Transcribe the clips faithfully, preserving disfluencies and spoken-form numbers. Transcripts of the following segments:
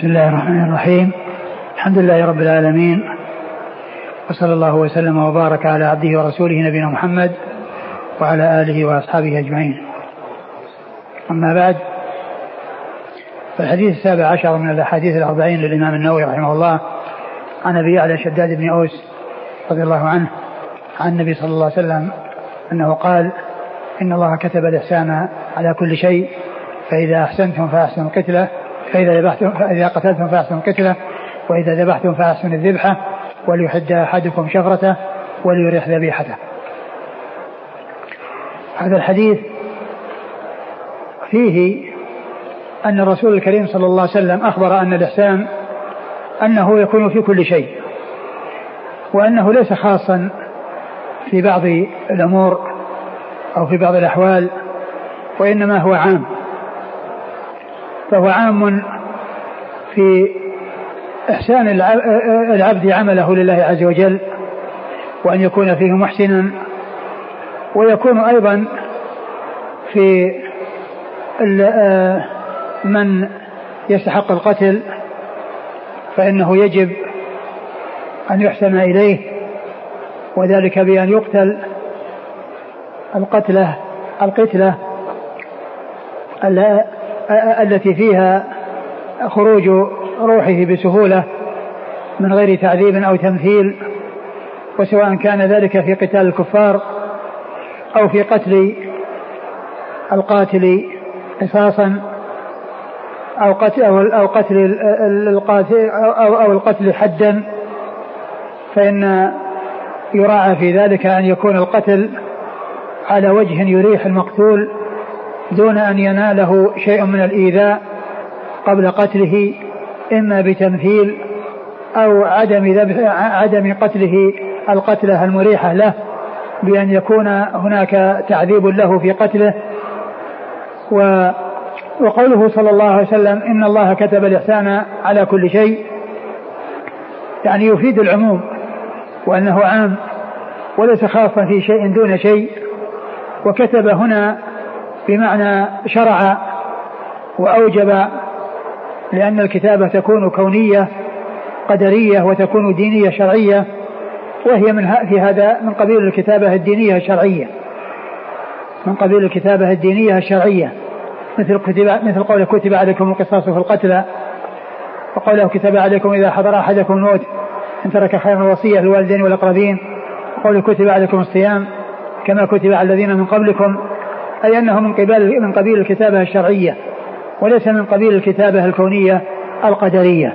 بسم الله الرحمن الرحيم. الحمد لله رب العالمين، وصلى الله وسلم وبارك على عبده ورسوله نبينا محمد وعلى آله وأصحابه أجمعين. أما بعد، فالحديث السابع عشر من الأحاديث الأربعين للإمام النووي رحمه الله عن أبي يعلى شداد بن أوس رضي الله عنه عن النبي صلى الله عليه وسلم أنه قال: إن الله كتب الإحسان على كل شيء، فإذا أحسنتم فأحسنوا القتلة، فإذا ذبحتم فإذا قتلتم فأحسنوا القتلة، وإذا ذبحتم فأحسنوا الذبحة، وليحد أحدكم شفرته وليريح ذبيحته. هذا الحديث فيه أن الرسول الكريم صلى الله عليه وسلم أخبر أن الإحسان أنه يكون في كل شيء، وأنه ليس خاصا في بعض الأمور أو في بعض الأحوال، وإنما هو عام، فهو عام في إحسان العبد عمله لله عز وجل، وأن يكون فيه محسنا، ويكون أيضا في من يستحق القتل فإنه يجب أن يحسن إليه، وذلك بأن يقتل القتلة القتلة التي فيها خروج روحه بسهولة من غير تعذيب أو تمثيل، وسواء كان ذلك في قتال الكفار أو في قتل القاتل قصاصا أو قتل أو قتل القاتل أو أو القتل حدا، فإن يراعى في ذلك أن يكون القتل على وجه يريح المقتول دون أن يناله شيء من الإيذاء قبل قتله، إما بتمثيل أو عدم عدم قتله القتلة المريحة له بأن يكون هناك تعذيب له في قتله. وقوله صلى الله عليه وسلم: إن الله كتب الإحسان على كل شيء، يعني يفيد العموم، وأنه عام وليس خاصا في شيء دون شيء. وكتب هنا بمعنى شرع وأوجب، لأن الكتابة تكون كونية قدرية وتكون دينية شرعية، وهي من في هذا من قبيل الكتابة الدينية الشرعية من قبيل الكتابة الدينية الشرعية مثل كتب مثل قوله: كتب عليكم القصاص في القتلى، وقوله: كتب عليكم إذا حضر أحدكم الموت إن ترك خيرا الوصية للوالدين والأقربين، وقوله: كتب عليكم الصيام كما كتب على الذين من قبلكم، أي أنه من قبيل من قبيل الكتابة الشرعية وليس من قبيل الكتابة الكونية القدرية.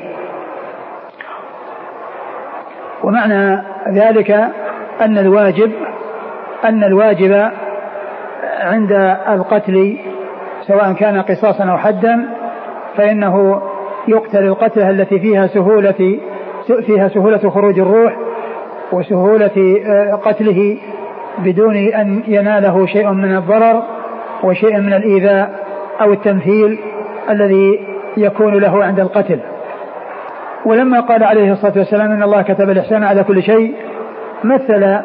ومعنى ذلك أن الواجب أن الواجب عند القتل سواء كان قصاصا أو حدا، فإنه يقتل القتلة التي فيها سهولة فيها سهولة خروج الروح وسهولة قتله بدون أن يناله شيء من الضرر وشيء من الإيذاء أو التمثيل الذي يكون له عند القتل. ولما قال عليه الصلاة والسلام: إن الله كتب الإحسان على كل شيء، مثل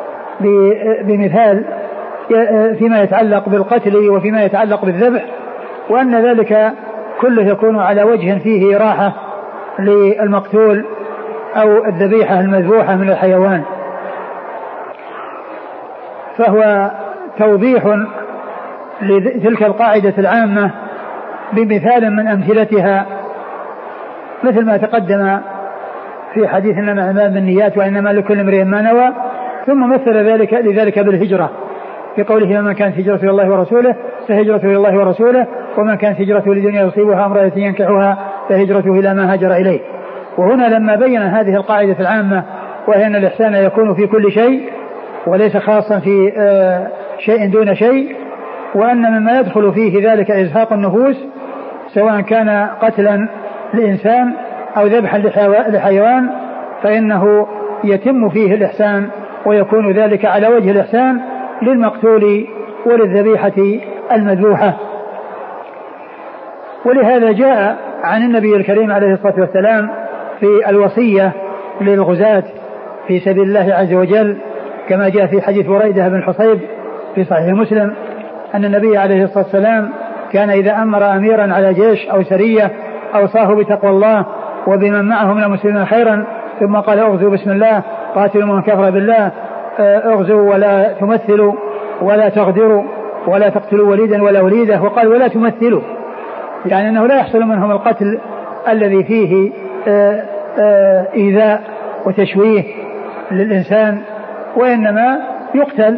بمثال فيما يتعلق بالقتل وفيما يتعلق بالذبح، وأن ذلك كله يكون على وجه فيه راحة للمقتول أو الذبيحة المذبوحة من الحيوان. فهو توضيح لتلك القاعدة العامة بمثال من أمثلتها، مثل ما تقدم في حديث إنما الأعمال بالنيات وإنما لكل امرئ ما نوى، ثم مثل ذلك لذلك بالهجرة في قوله: من كانت هجرته إلى الله ورسوله فهجرته إلى الله ورسوله، ومن كانت هجرته لدنيا يصيبها امرأة ينكحها فهجرته إلى ما هاجر إليه. وهنا لما بين هذه القاعدة العامة، وهي أن الإحسان يكون في كل شيء وليس خاصا في شيء دون شيء، وأن مما يدخل فيه ذلك إزهاق النفوس سواء كان قتلا لإنسان أو ذبحا لحيوان، فإنه يتم فيه الإحسان ويكون ذلك على وجه الإحسان للمقتول وللذبيحة المذبوحة. ولهذا جاء عن النبي الكريم عليه الصلاة والسلام في الوصية للغزاة في سبيل الله عز وجل، كما جاء في حديث بريدة بن الحصيب في صحيح مسلم أن النبي عليه الصلاة والسلام كان إذا أمر أميرا على جيش أو سرية أوصاه بتقوى الله وبمن معه من المسلمين خيرا، ثم قال اغزوا بسم الله قاتلوا من كفر بالله، اغزوا ولا تمثلوا ولا تغدروا ولا تقتلوا وليدا ولا وليده، وقال ولا تمثلوا، يعني أنه لا يحصل منهم القتل الذي فيه إيذاء وتشويه للإنسان، وإنما يقتل،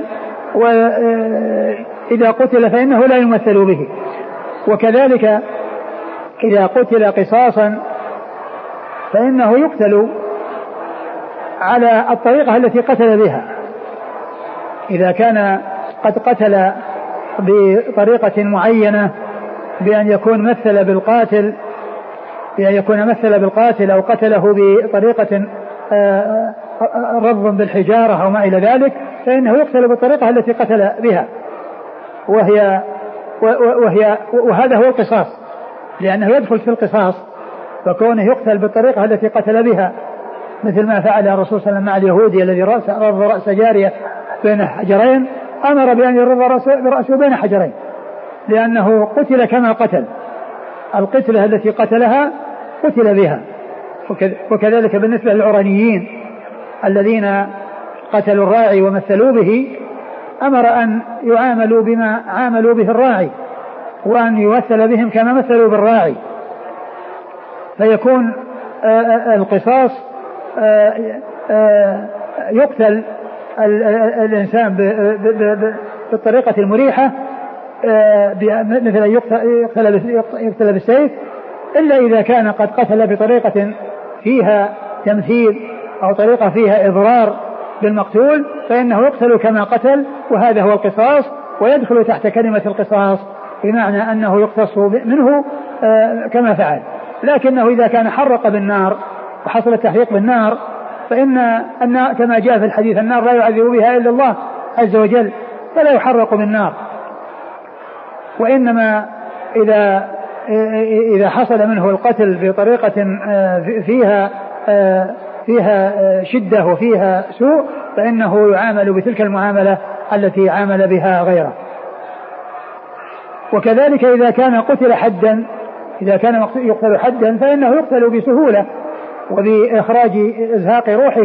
وإذا قتل فإنه لا يمثل به. وكذلك إذا قتل قصاصا فإنه يقتل على الطريقة التي قتل بها. إذا كان قد قتل بطريقة معينة بأن يكون مثل بالقاتل بأن يكون مثل بالقاتل أو قتله بطريقة رض بالحجارة أو ما إلى ذلك، فإنه يقتل بالطريقة التي قتل بها، وهي وهي وهذا هو القصاص، لأنه يدخل في القصاص، فكونه يقتل بالطريقة التي قتل بها، مثل ما فعل الرسول صلى الله عليه وسلم مع اليهودي الذي رض رأس جارية بين حجرين، أمر بأن يرض برأسه بين حجرين، لأنه قتل كما قتل، القتلة التي قتلها قتل بها. وكذلك بالنسبة للعرانيين الذين قتلوا الراعي ومثلوا به، أمر أن يعاملوا بما عاملوا به الراعي، وأن يمثل بهم كما مثلوا بالراعي، فيكون القصاص يقتل الإنسان بالطريقة المريحة، مثل يقتل بالسيف، إلا إذا كان قد قتل بطريقة فيها تمثيل أو طريقة فيها إضرار بالمقتول، فإنه يقتل كما قتل، وهذا هو القصاص، ويدخل تحت كلمة القصاص بمعنى أنه يقتص منه كما فعل. لكنه إذا كان حرق بالنار وحصل التحريق بالنار، فإن أن كما جاء في الحديث النار لا يعذب بها إلا الله عز وجل، فلا يحرق بالنار. وإنما إذا إذا حصل منه القتل بطريقة فيها فيها شدة وفيها سوء، فإنه يعامل بتلك المعاملة التي عامل بها غيره. وكذلك إذا كان قتل حدا إذا كان يقتل حدا فإنه يقتل بسهولة وبإخراج إزهاق روحه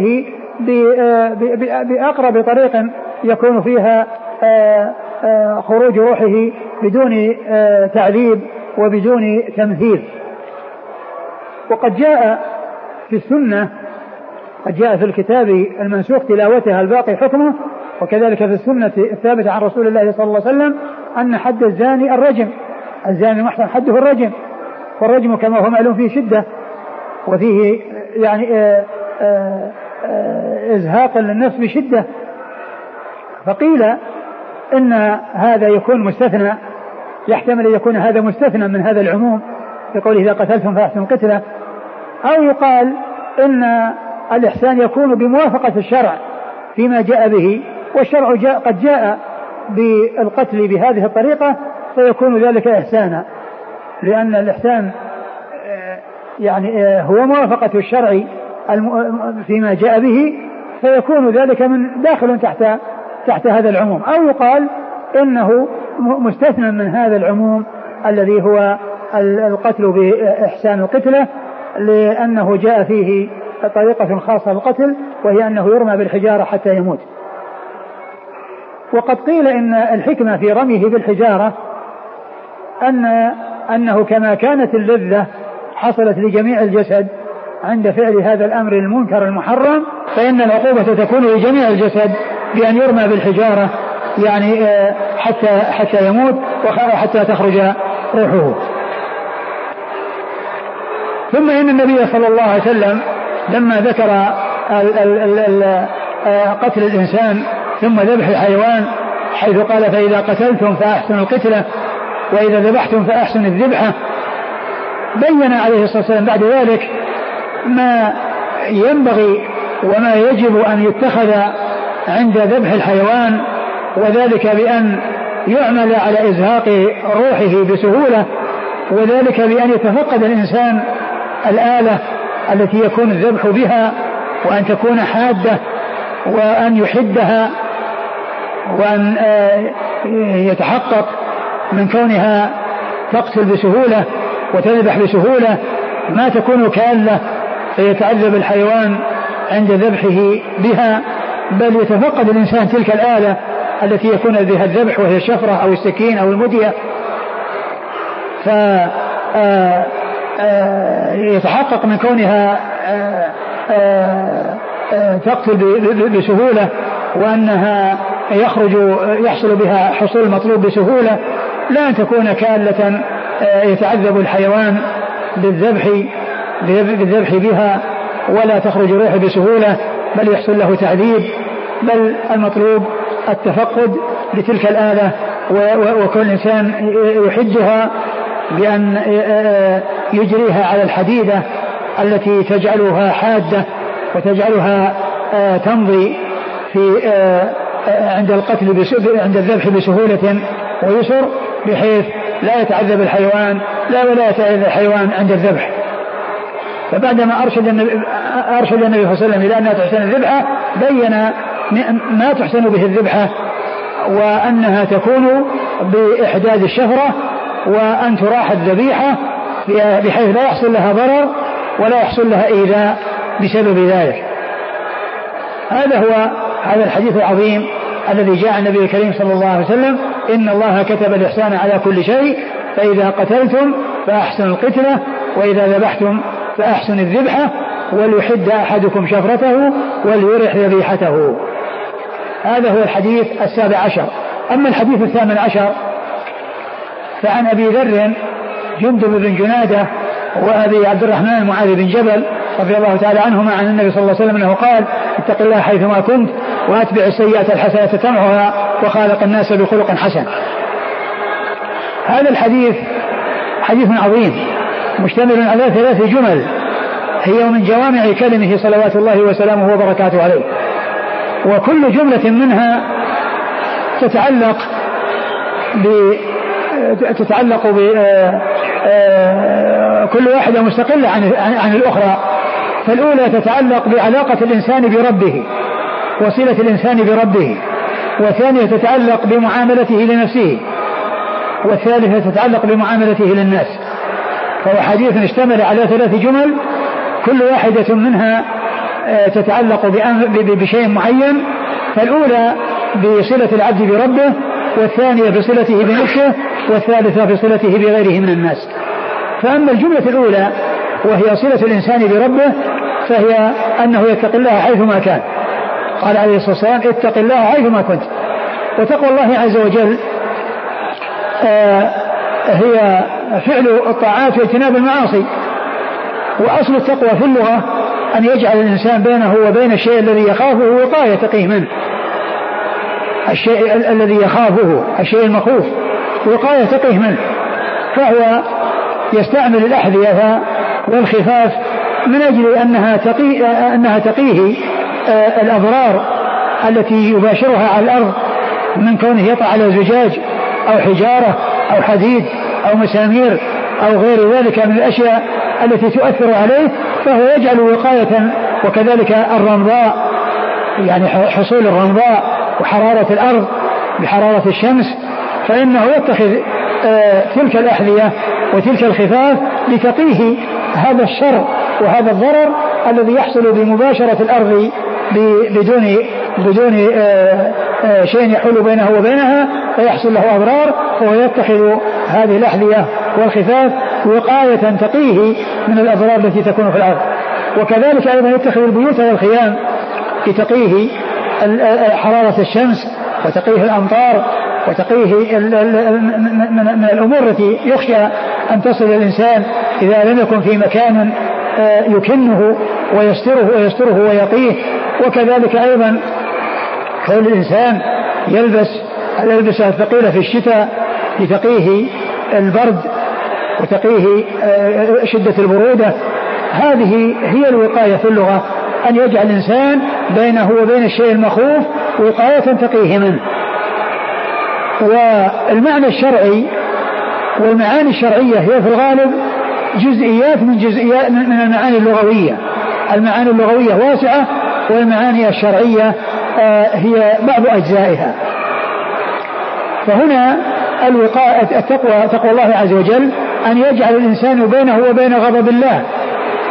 بأقرب طريق يكون فيها خروج روحه بدون تعذيب وبدون تمثيل. وقد جاء في السنة قد جاء في الكتاب المنسوخ تلاوتها الباقي حكمه، وكذلك في السنة الثابتة عن رسول الله صلى الله عليه وسلم أن حد الزاني الرجم، الزاني المحصن حده الرجم، والرجم كما هو معلوم فيه شدة وفيه يعني آآ آآ إزهاق للنفس بشدة. فقيل إن هذا يكون مستثنى، يحتمل أن يكون هذا مستثنى من هذا العموم يقول إذا قتلتم فأحسنوا القتلة، أو يقال إن الإحسان يكون بموافقة الشرع فيما جاء به، والشرع جاء قد جاء بالقتل بهذه الطريقة، فيكون ذلك إحسانا، لأن الإحسان يعني هو موافقة الشرع فيما جاء به، فيكون ذلك من داخل تحت تحت هذا العموم. أو يقال إنه مستثنى من هذا العموم الذي هو القتل بإحسان القتلة، لأنه جاء فيه طريقة خاصة للقتل، وهي أنه يرمى بالحجارة حتى يموت. وقد قيل إن الحكمة في رميه بالحجارة أن أنه كما كانت اللذة حصلت لجميع الجسد عند فعل هذا الأمر المنكر المحرم، فإن العقوبة تكون لجميع الجسد بأن يرمى بالحجارة، يعني حتى حتى يموت وحتى تخرج روحه. ثم إن النبي صلى الله عليه وسلم لما ذكر ال ال ال قتل الإنسان ثم ذبح الحيوان، حيث قال فإذا قتلتم فأحسنوا القتلة وإذا ذبحتم فأحسنوا الذبحة، بين عليه الصلاة والسلام بعد ذلك ما ينبغي وما يجب أن يتخذ عند ذبح الحيوان، وذلك بأن يعمل على إزهاق روحه بسهولة، وذلك بأن يتفقد الإنسان الآلة التي يكون الذبح بها، وأن تكون حادة، وأن يحدها، وأن يتحقق من كونها تقتل بسهولة وتذبح بسهولة، ما تكون كالة فيتعذب الحيوان عند ذبحه بها، بل يتفقد الإنسان تلك الآلة التي يكون بها الذبح وهي الشفرة أو السكين أو المدية، فيتحقق من كونها تقتل بسهولة وأنها يخرج يحصل بها حصول المطلوب بسهولة، لا أن تكون كالة يتعذب الحيوان بالذبح بالذبح بها ولا تخرج روحه بسهولة بل يحصل له تعذيب، بل المطلوب التفقد لتلك الآلة وكل إنسان يحدها بأن يجريها على الحديدة التي تجعلها حادة وتجعلها تمضي في عند القتل عند الذبح بسهولة ويسر، بحيث لا يتعذب الحيوان لا ولا يتعذب الحيوان عند الذبح. فبعدما أرشد النبي, أرشد النبي صلى الله عليه وسلم إلى أنها تحسن الذبحة، بين ما تحسن به الذبحة وأنها تكون بإحداد الشفرة وأن تراح الذبيحة بحيث لا يحصل لها ضرر ولا يحصل لها إيذاء بسبب ذلك. هذا هو هذا الحديث العظيم الذي جاء النبي الكريم صلى الله عليه وسلم: إن الله كتب الإحسان على كل شيء، فإذا قتلتم فأحسنوا القتلة، وإذا ذبحتم فأحسنوا الذبحة، وليحد أحدكم شفرته وليرح ذبيحته. هذا هو الحديث السابع عشر. أما الحديث الثامن عشر فعن أبي ذر جندب بن جنادة وأبي عبد الرحمن معاذ بن جبل رضي الله تعالى عنهما عن النبي صلى الله عليه وسلم أنه قال: اتق الله حيثما كنت وأتبع السيئة الحسنة تمحها وخالق الناس بخلق حسن. هذا الحديث حديث عظيم مشتمل على ثلاث جمل هي من جوامع كلمه صلوات الله وسلامه وبركاته عليه، وكل جملة منها تتعلق ب تتعلق ب كل واحدة مستقلة عن عن الأخرى. فالأولى تتعلق بعلاقة الإنسان بربه وصلة الإنسان بربه، والثانية تتعلق بمعاملته لنفسه، والثالثة تتعلق بمعاملته للناس. فهو حديث اشتمل على ثلاث جمل كل واحدة منها تتعلق بشيء معين. فالأولى بصلة العبد بربه، والثانية بصلته بنفسه، والثالثة بصلته بغيره من الناس. فأما الجملة الأولى وهي صلة الإنسان بربه فهي أنه يتقي الله حيثما كان. قال عليه الصلاة والسلام: اتق الله حيثما كنت. وتقوى الله عز وجل آه هي فعل الطاعات واجتناب المعاصي. وأصل التقوى في اللغة أن يجعل الإنسان بينه وبين الشيء الذي يخافه وقاية تقيه منه، الشيء الذي يخافه الشيء المخوف وقاية تقيه منه. فهو يستعمل الأحذية والخفاف من أجل أنها تقي أنها تقيه الأضرار التي يباشرها على الأرض من كونه يطع على زجاج أو حجارة أو حديد أو مسامير أو غير ذلك من الأشياء التي تؤثر عليه. فهو يجعل وقاية. وكذلك الرمضاء، يعني حصول الرمضاء وحرارة الأرض بحرارة الشمس، فإنه يتخذ تلك الأحذية وتلك الخفاف لتقيه هذا الشر وهذا الضرر الذي يحصل بمباشرة الأرض بدون بدون شيء يحول بينه وبينها فيحصل له أضرار. فهو يتخذ هذه الأحذية والخفاف وقاية تقيه من الأضرار التي تكون في الأرض. وكذلك أيضا يتخذ البيوت والخيام لتقيه حرارة الشمس وتقيه الأمطار وتقيه من الأمور التي يخشى أن تصل الإنسان إذا لم يكن في مكان يكنه ويستره ويستره ويقيه. وكذلك أيضا كون الإنسان يلبس الألبسة الثقيلة في الشتاء لتقيه البرد وتقيه شدة البرودة. هذه هي الوقاية في اللغة، أن يجعل الإنسان بينه وبين الشيء المخوف وقاية تقيه منه. والمعنى الشرعي والمعاني الشرعية هي في الغالب جزئيات من جزئيات من المعاني اللغوية. المعاني اللغوية واسعة والمعاني الشرعية هي بعض أجزائها. فهنا الوقاية التقوى تقوى الله عز وجل أن يجعل الإنسان بينه وبين غضب الله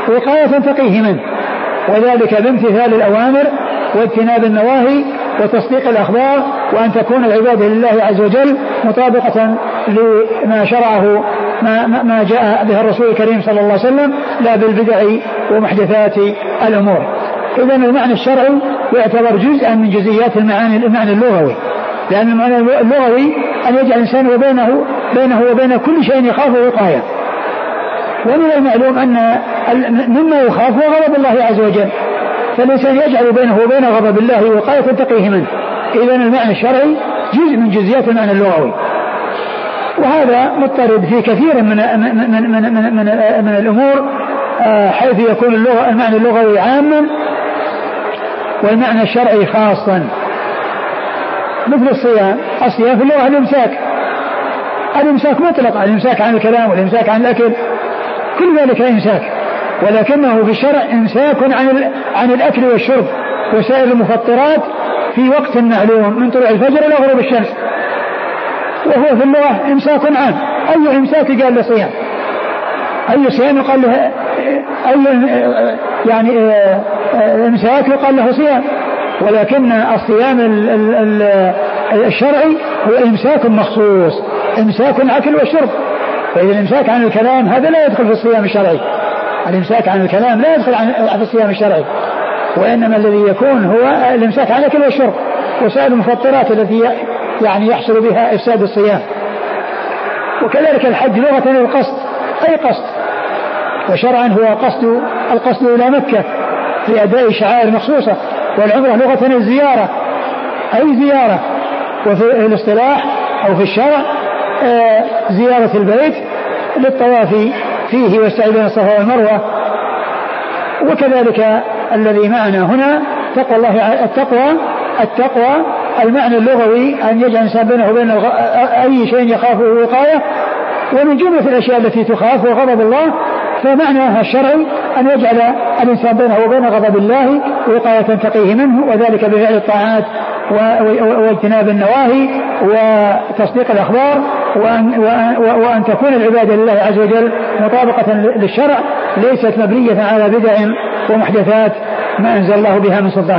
وقاية تقيه منه، وذلك بامتثال الأوامر واجتناب النواهي وتصديق الأخبار، وأن تكون العبادة لله عز وجل مطابقة لما شرعه ما, ما جاء به الرسول الكريم صلى الله عليه وسلم، لا بالبدع ومحدثات الأمور. إذن المعنى الشرعي يعتبر جزءا من جزئيات المعاني المعنى اللغوي، لأن المعنى اللغوي أن يجعل الإنسان وبينه بينه وبين كل شيء يخافه وقاية. ومن المعلوم أن مما يخاف هو غضب الله عز وجل، فالإنسان يجعل بينه وبين غضب الله وقاية تقيه منه. إذن المعنى الشرعي جزء من جزئيات المعنى اللغوي، وهذا مضطرد في كثير من من من من, من, من, من الأمور، حيث يكون اللغة المعنى اللغوي عاما والمعنى الشرعي خاصا. مثل الصيام، الصيام في اللغة الإمساك، الإمساك مطلق، الإمساك عن الكلام والإمساك عن الأكل، كل ذلك إمساك، ولكنه في الشرع إمساك عن عن الأكل والشرب وسائر المفطرات في وقت معلوم من طلوع الفجر إلى غروب الشمس، وهو في اللغة إمساك عام. أي إمساك قال له صيام، أي صيام يقال له، أي يعني إمساك يقال له صيام، ولكن الصيام الشرعي هو إمساك مخصوص، إمساك عن الأكل والشرب. فإذا الإمساك عن الكلام هذا لا يدخل في الصيام الشرعي، الإمساك عن الكلام لا يدخل في الصيام الشرعي، وإنما الذي يكون هو الإمساك عن الأكل والشرب وسائر المفطرات التي يعني يحصل بها إفساد الصيام. وكذلك الحج لغة القصد، أي قصد، وشرعا هو قصد القصد إلى مكة في أداء شعائر مخصوصة، والعمرة لغة الزيارة، أي زيارة، وفي الاصطلاح أو في الشرع آه زيارة البيت للطواف فيه والسعي بين الصفا والمروة. وكذلك الذي معنا هنا تقوى الله، التقوى التقوى المعنى اللغوي أن يجعل الإنسان بينه وبين أي شيء يخافه وقاية، ومن جملة الأشياء التي تخاف وغضب الله، فمعناها الشرعي أن يجعل الإنسان بينه وبين غضب الله وقاية تقيه منه، وذلك بفعل الطاعات واجتناب النواهي وتصديق الأخبار، وأن, وأن تكون العبادة لله عز وجل مطابقة للشرع، ليست مبنية على بدع ومحدثات ما أنزل الله بها من سلطان.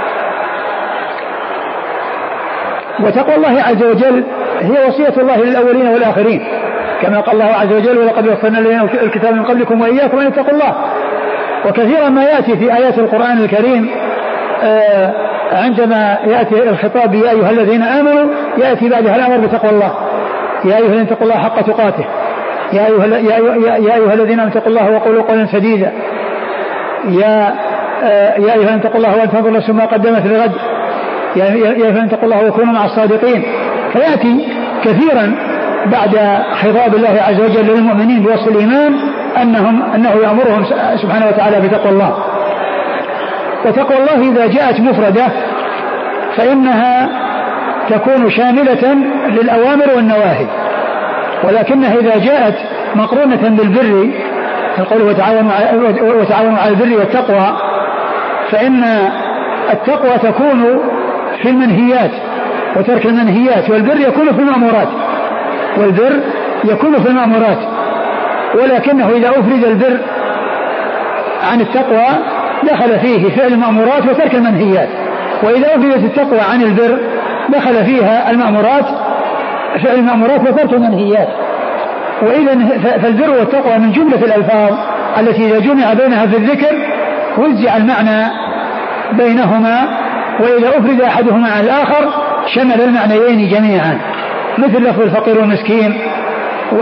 وتقوى الله عز وجل هي وصية الله للأولين والآخرين، كما قال الله عز وجل: ولقد وصلنا الذين أوتوا الكتاب من قبلكم وإياكم أن اتقوا الله. وكثيرا ما يأتي في آيات القرآن الكريم آه عندما يأتي الخطاب يا أيها الذين آمنوا يأتي بعدها الأمر بتقوى الله، يا أيها الذين اتقوا الله حق تقاته، يا أيها, يا أيها الذين اتقوا الله وقولوا قولا سديدا، يا آه يا أيها الذين اتقوا الله وانتظروا نفس ما قدمت لغد، يا أيها الذين اتقوا الله وكونوا مع الصادقين. فيأتي كثيرا بعد خطاب الله عز وجل للمؤمنين بوصف الإيمان أنهم أنه يأمرهم سبحانه وتعالى بتقوى الله. وتقوى الله إذا جاءت مفردة فإنها تكون شاملة للأوامر والنواهي، ولكنها إذا جاءت مقرونة بالبر القول وتعاونوا على البر والتقوى، فإن التقوى تكون في المنهيات وترك المنهيات، والبر يكون في المأمورات، والبر يكون في المأمورات. ولكنه إذا أفرد البر عن التقوى دخل فيه فعل المأمورات وترك المنهيات، وإذا أفردت التقوى عن البر دخل فيها المأمورات فعل المأمورات وترك المنهيات. وإذا فالبر والتقوى من جملة الألفاظ التي إذا جمع بينها في الذكر وزع المعنى بينهما، وإذا أفرد أحدهما عن الآخر شمل المعنيين جميعا، مثل لفظ الفقير والمسكين و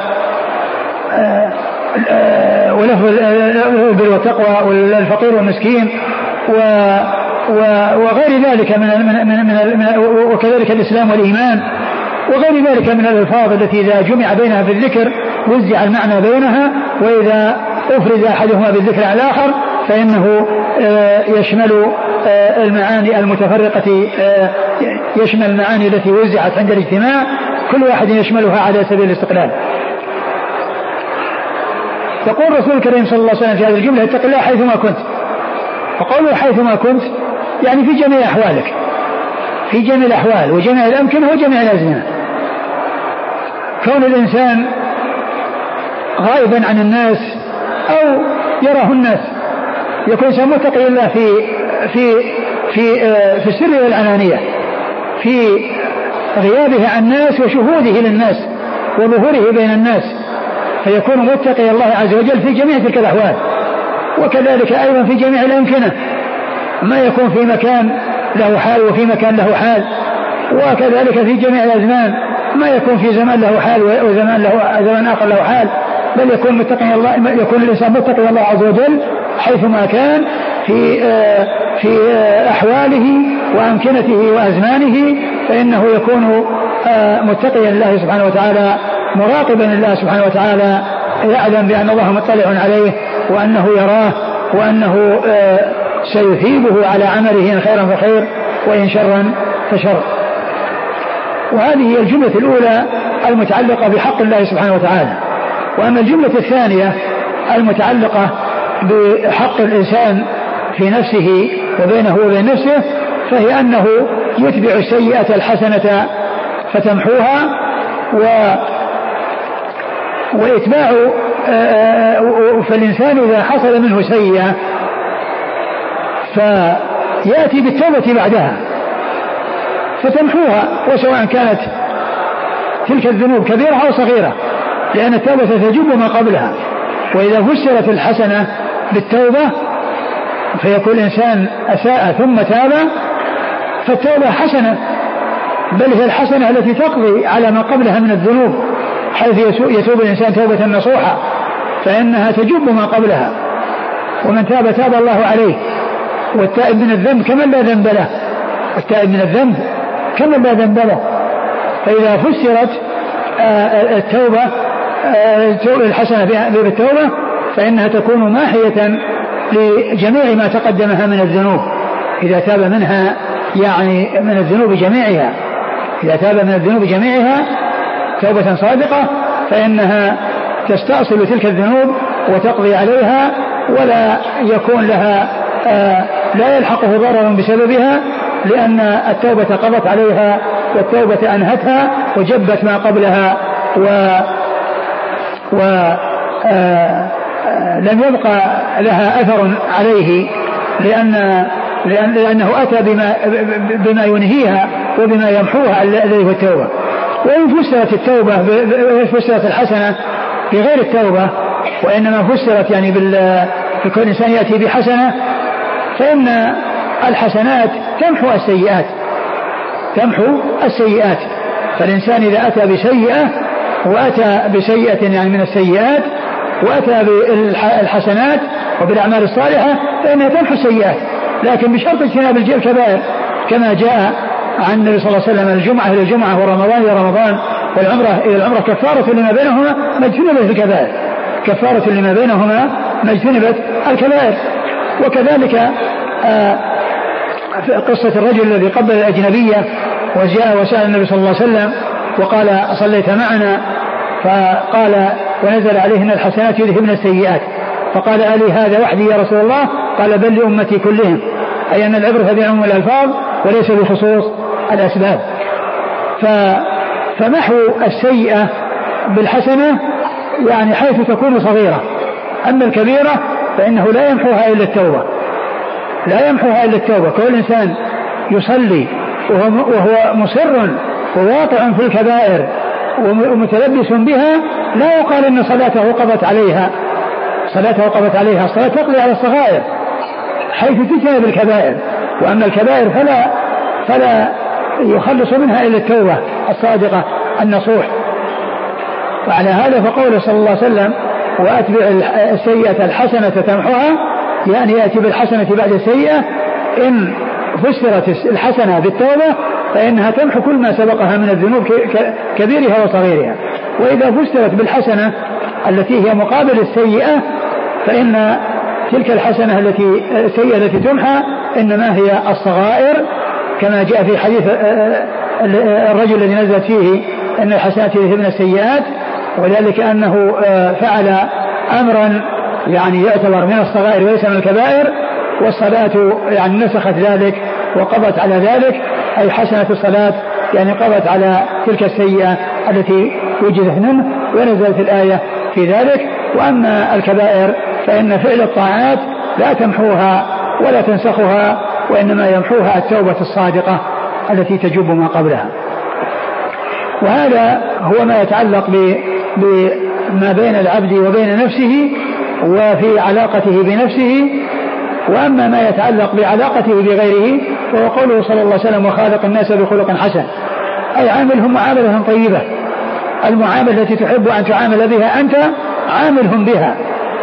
ولفظ البر والتقوى والفقير والمسكين وغير ذلك من من من وكذلك الإسلام والإيمان وغير ذلك من الألفاظ التي إذا جمع بينها في الذكر وزع المعنى بينها، وإذا أفرد أحدهما بالذكر على الآخر فإنه يشمل المعاني المتفرقة، يشمل المعاني التي وزعت عند الاجتماع كل واحد يشملها على سبيل الاستقلال. يقول الرسول الكريم صلى الله عليه وسلم في هذه الجملة: اتق الله حيثما كنت. وقوله حيثما كنت يعني في جميع أحوالك، في جميع الأحوال وجميع الأمكنة وجميع الأزمنة. كون الإنسان غائبا عن الناس أو يراه الناس، يكون إنسان متقي الله في في في في السر والعلانية، في غيابه عن الناس وشهوده للناس وظهوره بين الناس، فيكون متقي الله عز وجل في جميع تلك الأحوال. وكذلك أيضا في جميع الأمكنة، ما يكون في مكان له حال وفي مكان له حال، وكذلك في جميع الأزمان، ما يكون في زمان له حال وزمان له زمان آخر له حال، بل يكون متقي الله، يكون الإنسان متقي الله عز وجل حيثما كان في في أحواله وأمكنته وأزمانه، فإنه يكون متقيا لله سبحانه وتعالى، مراقبا لله سبحانه وتعالى، يعلم بأن الله مطلع عليه وأنه يراه وأنه سيثيبه على عمله إن خيرا فخير وإن شرا فشر. وهذه هي الجملة الأولى المتعلقة بحق الله سبحانه وتعالى. وأما الجملة الثانية المتعلقة بحق الإنسان في نفسه وبينه وبين نفسه، فهي أنه يتبع السيئة الحسنة فتمحوها، و وإتباع فالإنسان إذا حصل منه سيئة فيأتي بالتوبة بعدها فتمحوها، وسواء كانت تلك الذنوب كبيرة أو صغيرة، لأن التوبة تجب ما قبلها. وإذا فسرت الحسنة بالتوبة فيكون الإنسان أساء ثم تاب، فالتوبة حسنة، بل هي الحسنة التي تقضي على ما قبلها من الذنوب، حيث يتوب الإنسان توبة نصوحة فإنها تجب ما قبلها. ومن تاب تاب الله عليه، والتائب من الذنب كمن لا ذنب له، التائب من الذنب كمن لا ذنب له. فإذا فسرت التوبة الحسنة بالتوبة فإنها تكون ماحية لجميع ما تقدمها من الذنوب، إذا تاب منها يعني من الذنوب جميعها، إذا تاب من الذنوب جميعها توبة صادقة فإنها تستأصل تلك الذنوب وتقضي عليها، ولا يكون لها آه لا يلحقه ضرر بسببها، لأن التوبة قضت عليها والتوبة أنهتها وجبت ما قبلها، و, و آه لم يبقى لها أثر عليه، لأن لأن لأنه أتى بما, بما ينهيها وبما يمحوها الذي هو التوبة. وإن فسرت التوبة فسرت الحسنة بغير التوبة، وإنما فسرت يعني بكل إنسان يأتي بحسنة، فإن الحسنات تمحو السيئات، تمحو السيئات. فالإنسان إذا أتى بسيئة وأتى بسيئة يعني من السيئات وأتى بالحسنات وبالأعمال الصالحة فإنها تمحو السيئات، لكن بشرط اجتناب الكبائر، كما جاء عن النبي صلى الله عليه وسلم: الجمعة إلى الجمعة ورمضان إلى رمضان والعمرة إلى العمرة كفارة لما بينهما ما اجتنبت الكبائر، كفارة لما بينهما ما اجتنبت الكبائر. وكذلك آه قصة الرجل الذي قبل الأجنبية وجاء وسأل النبي صلى الله عليه وسلم وقال: أصليت معنا؟ فقال: ونزل عليهن الحسنات يذهبن السيئات. فقال: ألي هذا وحدي يا رسول الله؟ قال: بل لأمتي كلهم، أي أن العبرة بعموم الألفاظ وليس بخصوص الأسباب. فمحو السيئة بالحسنة يعني حيث تكون صغيرة، أما الكبيرة فإنه لا يمحوها إلا التوبة، لا يمحوها إلا التوبة. كل إنسان يصلي وهو مصر وواقع في الكبائر ومتلبس بها لا يقال إن صلاته قضت عليها، صلاته قضت عليها، الصلاة تقضي على الصغائر حيث تجتنب الكبائر، وأما الكبائر فلا فلا يخلص منها إلا التوبة الصادقة النصوح. وعلى هذا فقوله صلى الله عليه وسلم: وأتبع السيئة الحسنة تمحوها، يعني يأتي بالحسنة بعد السيئة. إن فسرت الحسنة بالتوبة فإنها تمحو كل ما سبقها من الذنوب كبيرها وصغيرها. وإذا فسرت بالحسنة التي هي مقابل السيئة فإن تلك الحسنة التي السيئة التي تمحى إنما هي الصغائر، كما جاء في حديث الرجل الذي نزلت فيه أن الحسنات يذهبن السيئات، وذلك أنه فعل أمرا يعني يعتبر من الصغائر وليس من الكبائر، والصلاة يعني نسخت ذلك وقضت على ذلك، أي حسنة الصلاة يعني قضت على تلك السيئة التي وجدت منه، ونزلت الآية في ذلك. وأما الكبائر فإن فعل الطاعات لا تمحوها ولا تنسخها، وإنما يمحوها التوبة الصادقة التي تجب ما قبلها. وهذا هو ما يتعلق بما بين العبد وبين نفسه وفي علاقته بنفسه. وأما ما يتعلق بعلاقته بغيره فهو قوله صلى الله عليه وسلم: وخالق الناس بخلق حسن، أي عاملهم معاملة طيبة. المعاملة التي تحب أن تعامل بها أنت عاملهم بها،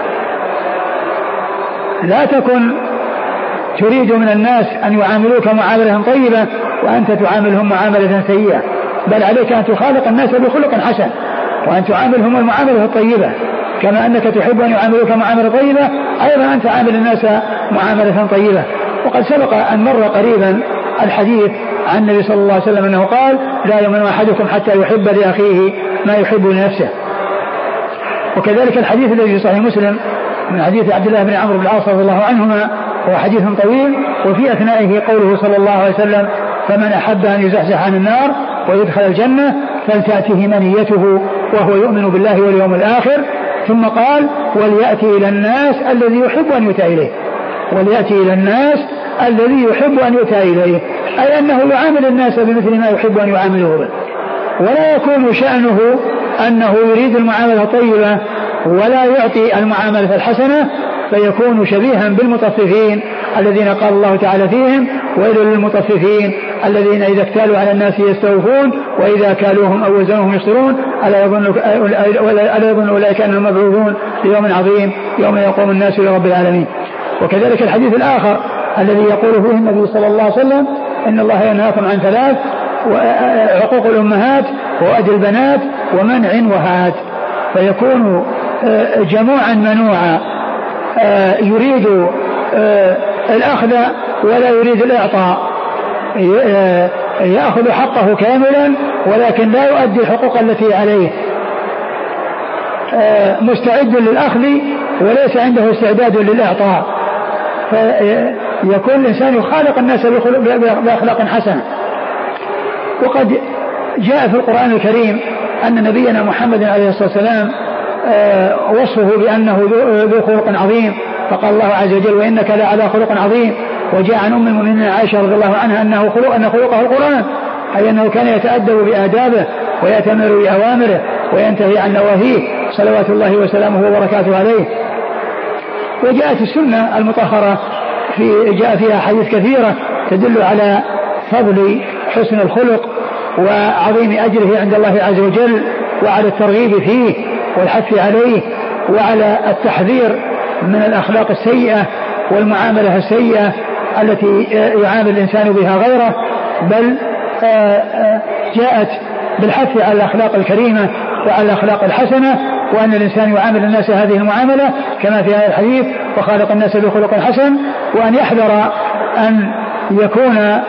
لا تكن تريد من الناس أن يعاملوك معاملة طيبة وأنت تعاملهم معاملة سيئة، بل عليك أن تخالق الناس بخلق حسن وأن تعاملهم المعاملة الطيبة، كما أنك تحب أن يعاملوك معاملة طيبة أيضا أن تعامل الناس معاملة طيبة. وقد سبق أن مر قريبا الحديث عن النبي صلى الله عليه وسلم أنه قال: لا يؤمن أحدكم حتى يحب لأخيه ما يحب لنفسه. وكذلك الحديث الذي في صحيح مسلم من حديث عبد الله بن عمرو بن العاص رضي الله عنهما هو حديث طويل، وفي أثنائه قوله صلى الله عليه وسلم: فمن أحب أن يزحزح عن النار ويدخل الجنة فلتأته منيته وهو يؤمن بالله واليوم الآخر. ثم قال: وليأتي إلى الناس الذي يحب أن يؤتى إليه، وليأتي إلى الناس الذي يحب أن يؤتى إليه، أي أنه يعامل الناس بمثل ما يحب أن يعاملوه به، ولا يكون شأنه أنه يريد المعاملة الطيبة ولا يعطي المعاملة الحسنة، فيكون شبيها بالمطففين الذين قال الله تعالى فيهم: ويل للمطففين الذين إذا اكتالوا على الناس يستوفون وإذا كالوهم أو وزنوهم يخسرون ألا يظن ألا يظن أولئك أنهم مبعوثون ليوم عظيم يوم يقوم الناس لرب العالمين. وكذلك الحديث الآخر الذي يقول فيه النبي صلى الله عليه وسلم: إن الله ينهاكم عن ثلاث: عقوق الأمهات وأذى البنات ومنع وهات. فيكون جموعا منوعا يريد الأخذ ولا يريد الإعطاء، يأخذ حقه كاملا ولكن لا يؤدي الحقوق التي عليه، مستعد للأخذ وليس عنده استعداد للإعطاء، فيكون الإنسان يخالق الناس بأخلاق حسنة. وقد جاء في القرآن الكريم أن نبينا محمد عليه الصلاة والسلام وصفه بأنه ذو خلق عظيم، فقال الله عز وجل: وإنك لعلى خلق عظيم. وجاء عن أم المؤمنين عائشة رضي الله عنها أنه خلق أن خلقه القرآن، أي أنه كان يتأدب بآدابه ويأتمر بأوامره وينتهي عن نواهيه صلوات الله وسلامه وبركاته عليه. وجاءت السنة المطهرة في جاء فيها حديث كثيرة تدل على فضل حسن الخلق وعظيم أجره عند الله عز وجل، وعلى الترغيب فيه والحث عليه، وعلى التحذير من الأخلاق السيئة والمعاملة السيئة التي يعامل الإنسان بها غيره، بل جاءت بالحث على الأخلاق الكريمة وعلى الأخلاق الحسنة، وأن الإنسان يعامل الناس هذه المعاملة كما في هذا الحديث: وخالق الناس بخلق حسن. وأن يحذر أن يكون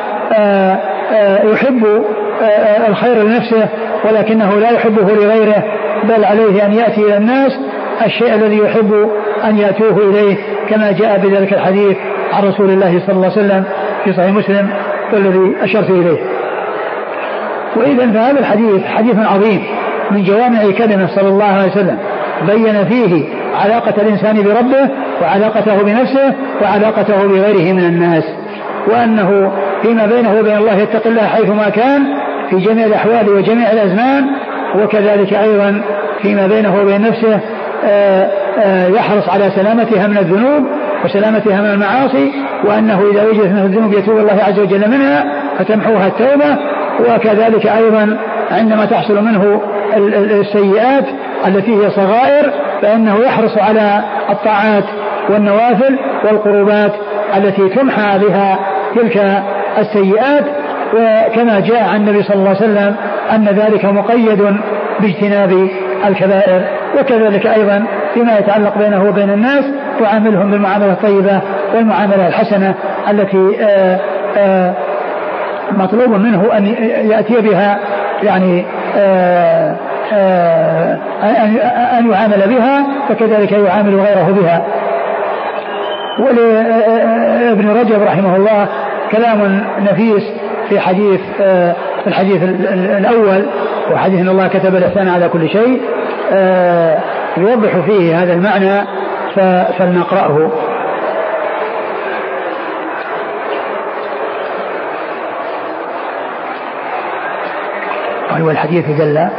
يحب الخير لنفسه ولكنه لا يحبه لغيره، بل عليه أن يأتي إلى الناس الشيء الذي يحب أن يأتوه إليه، كما جاء بذلك الحديث عن رسول الله صلى الله عليه وسلم في صحيح مسلم والذي أشرت إليه. وإذن فهذا الحديث حديث عظيم من جوامع كلمة صلى الله عليه وسلم، بين فيه علاقة الإنسان بربه وعلاقته بنفسه وعلاقته بغيره من الناس، وأنه فيما بينه وبين الله يتقي الله حيثما كان في جميع الأحوال وجميع الأزمان، وكذلك أيضا فيما بينه وبين نفسه يحرص على سلامتها من الذنوب وسلامتها من المعاصي، وأنه إذا وجدت منه الذنوب يتوب الله عز وجل منها فتمحوها التوبة. وكذلك أيضا عندما تحصل منه السيئات التي هي صغائر فإنه يحرص على الطاعات والنوافل والقربات التي تمحى بها تلك السيئات. وكما جاء عن النبي صلى الله عليه وسلم أن ذلك مقيد باجتناب الكبائر. وكذلك أيضا فيما يتعلق بينه وبين الناس وعاملهم بالمعاملة الطيبة والمعاملة الحسنة التي آآ آآ مطلوب منه أن يأتي بها، يعني آآ آآ أن يعامل بها، فكذلك يعامل غيره بها. ولابن رجب رحمه الله كلام نفيس في حديث في الحديث الأول، وحديث أن الله كتب الإحسان على كل شيء، يوضح فيه هذا المعنى فلنقرأه. أيوة الحديث دل.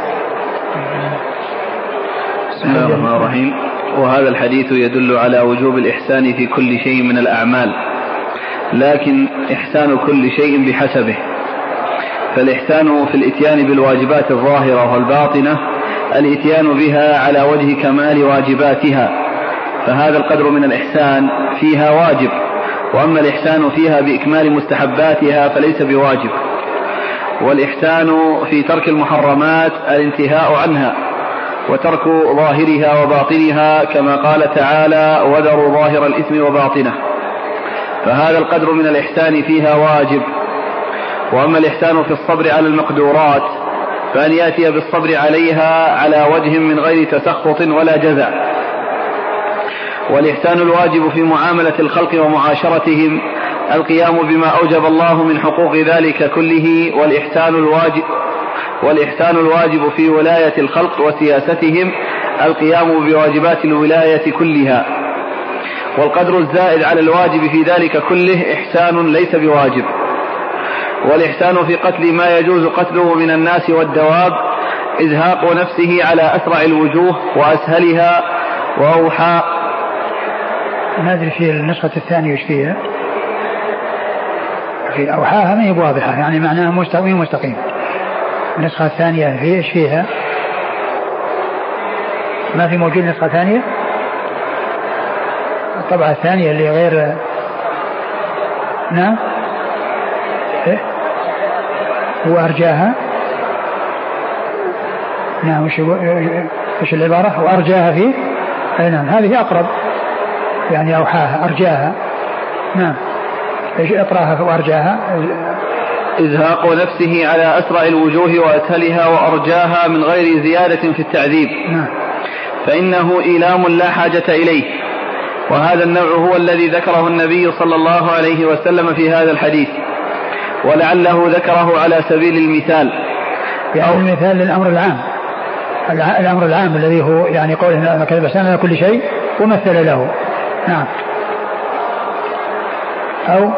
بسم الله الرحمن الرحيم. وهذا الحديث يدل على وجوب الإحسان في كل شيء من الأعمال، لكن إحسان كل شيء بحسبه، فالإحسان في الإتيان بالواجبات الظاهرة والباطنة الإتيان بها على وجه كمال واجباتها، فهذا القدر من الإحسان فيها واجب، وأما الإحسان فيها بإكمال مستحباتها فليس بواجب. والإحسان في ترك المحرمات الانتهاء عنها وترك ظاهرها وباطنها، كما قال تعالى وذروا ظاهر الإثم وباطنه، فهذا القدر من الإحسان فيها واجب. وأما الإحسان في الصبر على المقدورات فأن يأتي بالصبر عليها على وجه من غير تسخط ولا جزع. والإحسان الواجب في معاملة الخلق ومعاشرتهم القيام بما أوجب الله من حقوق ذلك كله. والإحسان الواجب والإحسان الواجب في ولاية الخلق وسياستهم القيام بواجبات الولاية كلها. والقدر الزائد على الواجب في ذلك كله إحسان ليس بواجب. والإحسان في قتل ما يجوز قتله من الناس والدواب إزهاق نفسه على أسرع الوجوه وأسهلها وأوحى. ما أدري في النسخة الثانية وش فيها، في أوحاها ما هي واضحة، يعني معناها مستقيم مستقيم. النسخة الثانية في إيش فيها؟ ما في موجود نسخة ثانية؟ الطبعة الثانية اللي غير نعم إيه؟ وأرجاها نعم وش وش العبارة؟ وأرجاها فيه نعم هذه أقرب، يعني أوحاها أرجاها نعم إيش اقراها وأرجاها. إزهاق نفسه على أسرع الوجوه وأسهلها وأرجاها من غير زيادة في التعذيب نعم. فإنه إيلام لا حاجة إليه، وهذا النوع هو الذي ذكره النبي صلى الله عليه وسلم في هذا الحديث، ولعله ذكره على سبيل المثال، يعني المثال للأمر العام، الأمر العام الذي هو يعني قوله كذب سنة على كل شيء ومثل له نعم. أو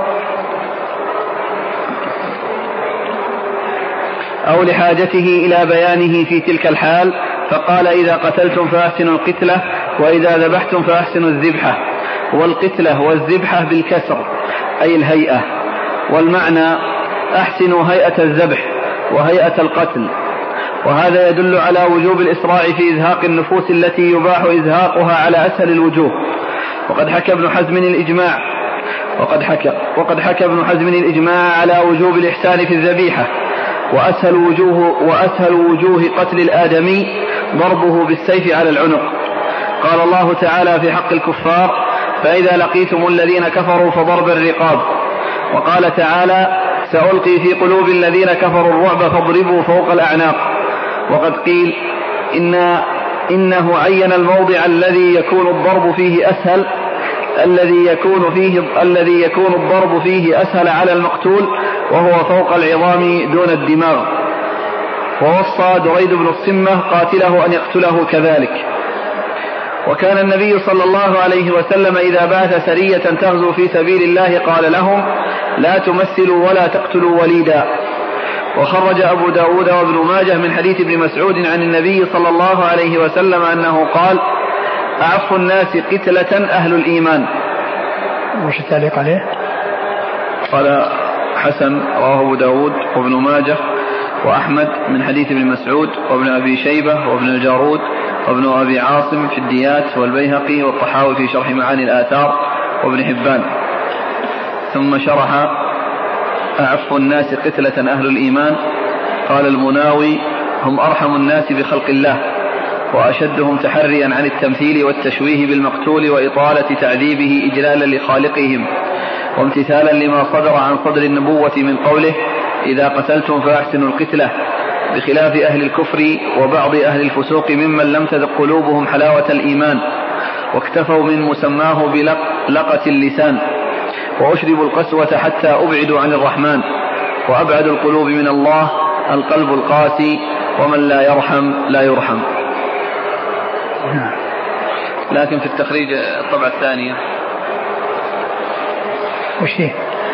أو لحاجته إلى بيانه في تلك الحال، فقال إذا قتلتم فأحسنوا القتلة وإذا ذبحتم فأحسنوا الذبحة. والقتلة والذبحة بالكسر أي الهيئة، والمعنى أحسنوا هيئة الذبح وهيئة القتل. وهذا يدل على وجوب الإسراع في إزهاق النفوس التي يباح إزهاقها على أسهل الوجوه. وقد حكى ابن حزم الإجماع وقد حكى وقد حكى ابن حزم الإجماع على وجوب الإحسان في الذبيحة، وأسهل وجوه وأسهل وجوه قتل الآدمي ضربه بالسيف على العنق. قال الله تعالى في حق الكفار فإذا لقيتم الذين كفروا فضرب الرقاب. وقال تعالى سألقي في قلوب الذين كفروا الرعب فاضربوا فوق الأعناق. وقد قيل إن إنه عين الموضع الذي يكون الضرب فيه أسهل الذي يكون فيه الذي يكون الضرب فيه أسهل على المقتول، وهو فوق العظام دون الدماغ. ووصى دريد بن الصمة قاتله أن يقتله كذلك. وكان النبي صلى الله عليه وسلم إذا بعث سرية تغزو في سبيل الله قال لهم لا تمثلوا ولا تقتلوا وليدا. وخرج أبو داود وابن ماجه من حديث ابن مسعود عن النبي صلى الله عليه وسلم أنه قال أعف الناس قتلة أهل الإيمان. وش التعليق عليه؟ قال حسن رواه أبو داود وابن ماجه وأحمد من حديث ابن مسعود وابن أبي شيبة وابن الجارود وابن أبي عاصم في الديات والبيهقي والطحاوي في شرح معاني الآثار وابن حبان. ثم شرح أعف الناس قتلة أهل الإيمان. قال المناوي هم أرحم الناس بخلق الله وأشدهم تحريا عن التمثيل والتشويه بالمقتول وإطالة تعذيبه إجلالا لخالقهم وامتثالا لما صدر عن صدر النبوة من قوله إذا قتلتم فأحسنوا القتلة، بخلاف أهل الكفر وبعض أهل الفسوق ممن لم تذق قلوبهم حلاوة الإيمان واكتفوا من مسماه بلقة اللسان، وأشربوا القسوة حتى أبعدوا عن الرحمن، وأبعد القلوب من الله القلب القاسي، ومن لا يرحم لا يرحم. لكن في التخريج الطبعة الثانية وش فيه؟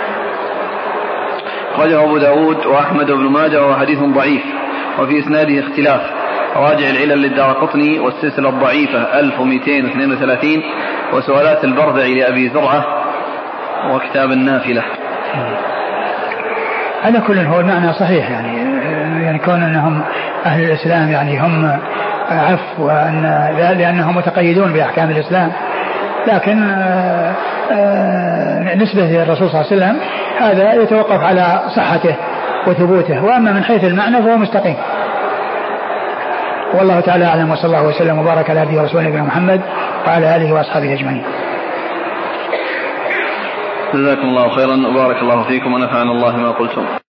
أخرجه أبو داود وأحمد بن ماجه وهو حديث ضعيف وفي إسناده اختلاف. راجع العلل للدارقطني والسلسلة الضعيفة ألف ومئتين واثنين وثلاثين وسؤالات البرذعي لأبي زرعة وكتاب النافلة. على كل هو المعنى صحيح يعني يعني كون أنهم أهل الإسلام يعني هم عفو وأن لأنهم متقيدون بأحكام الإسلام، لكن نسبة للرسول صلى الله عليه وسلم هذا يتوقف على صحته وثبوته، وأما من حيث المعنى فهو مستقيم. والله تعالى أعلم، وصلى الله وسلم وبارك على عبده ورسوله نبينا محمد وعلى آله وأصحابه أجمعين. جزاكم الله خيرا وبارك الله فيكم ونفعنا الله ما قلتم.